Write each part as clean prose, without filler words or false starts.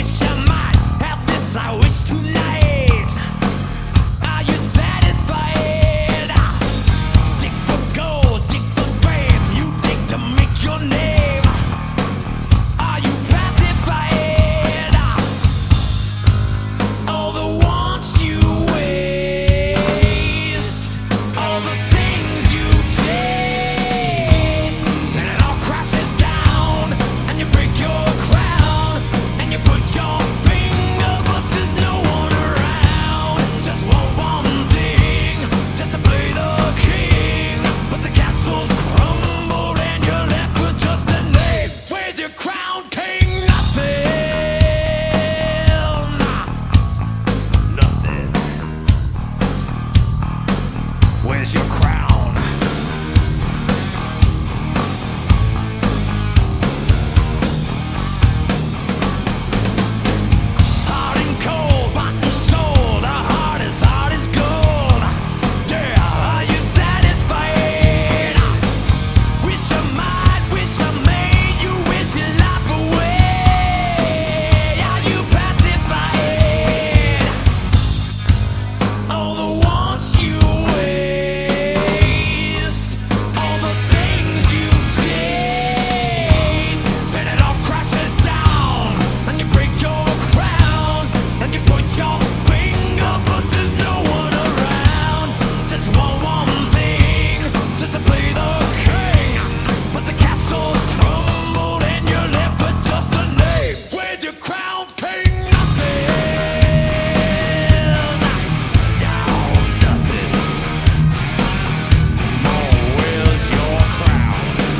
wish I might have this. I wish tonight. Are you satisfied? Dig for gold, dig for fame. You dig to make your name. Are you pacified? All the wants you waste, all the things you chase, and it all crashes down, and you break your crown, and you put your finger, but there's no one around. Just one thing, just to play the king, but the castle's crumbled, and you're left with just a name. Where's your crown, king? Nothing. Where's your crown? Hard and cold, bought and sold. Our heart is hard as gold. Yeah, are you satisfied? Wish I might, wish I made you wish your life away. Are you pacified? All the wants you waste, all the things you chase, and it all crashes down, and you break your crown, and you point your finger, but there's no one around. Just one thing, just to play the king, but the castle's crumbled, and you're left with just a name. Where's your crown, king? Nothing. Nothing. Where's your crown?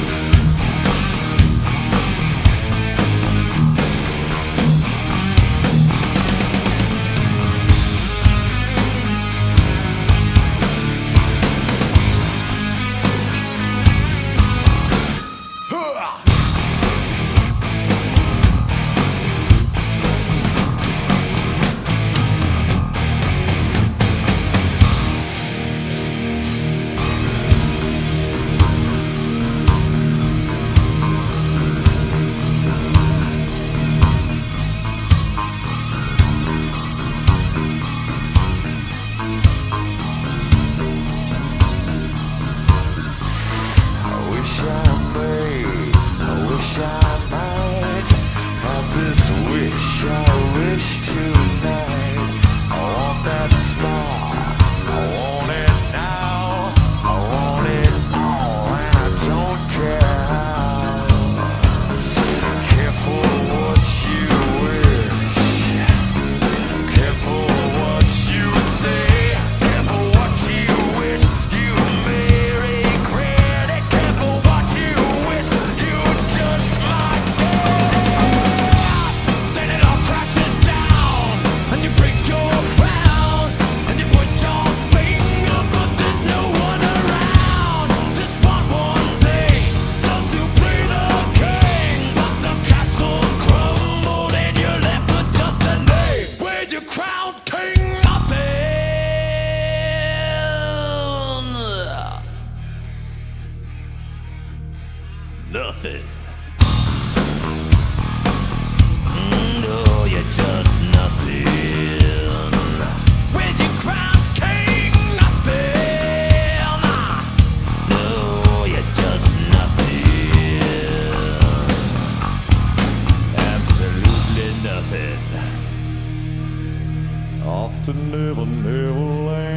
I wish I might have this wish I wish tonight. I want that star, I want it now, I want it all, and I don't care how. Careful what you wish, careful what you say, careful what you wish, you may regret it. Careful what you wish, you just might get. Then it all crashes down, and you break your crown, and you put your finger, but there's no one around. Just one thing, just to play the king, but the castle's crumbled, and you're left with just a name. Where's your crown, king? Nothing. Nothing. No, you're just nothing. Where's your crown, king? Nothing. No, you're just nothing. Absolutely nothing. Off to Never Land.